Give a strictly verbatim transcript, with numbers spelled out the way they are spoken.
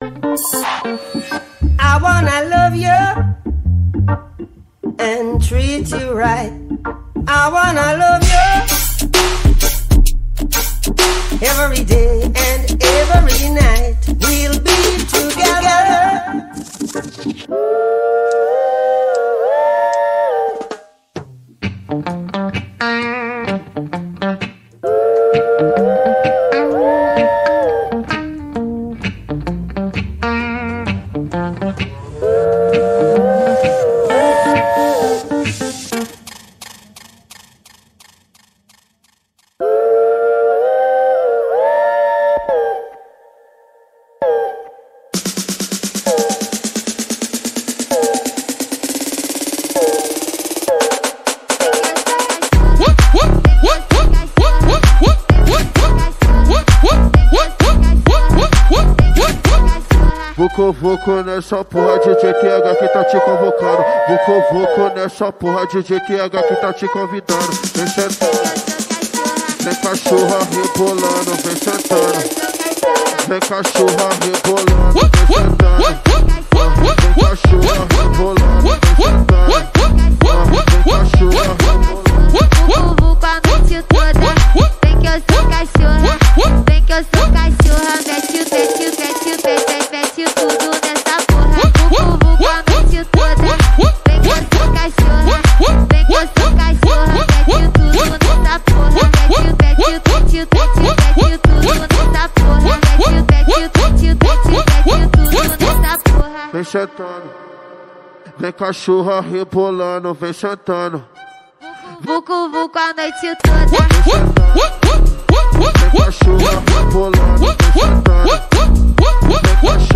I wanna love you and treat you right. I wanna love you every day and every night. We'll be together. Vucu vucu nessa porra, D J Q H que tá te convocando. Vucu vucu nessa porra, D J Q H que tá te convidando. Vem sentando, vem cachorra rebolando, vem sentando. Vem cachorra rebolando, vem sentando. Vem cachorra rebolando, vem sentando. Vem cachorra rebolando. Vucu vucu a noite toda. Vem que eu sou cachorra, vem que eu sou cachorra. Mete o mete o mete o mete mete tudo nessa porra. Vucu vucu a noite toda. Vem que eu sou cachorra, vem que eu sou cachorra. Mete tudo nessa porra. Mete o mete o mete o mete tudo nessa porra. Mete o mete o mete o mete tudo nessa porra. Vem sentando, vem cachorra rebolando, vem sentando. Vucu vucu a noite toda. Vem cachorra rebolando, vem sentando. Vem cachorra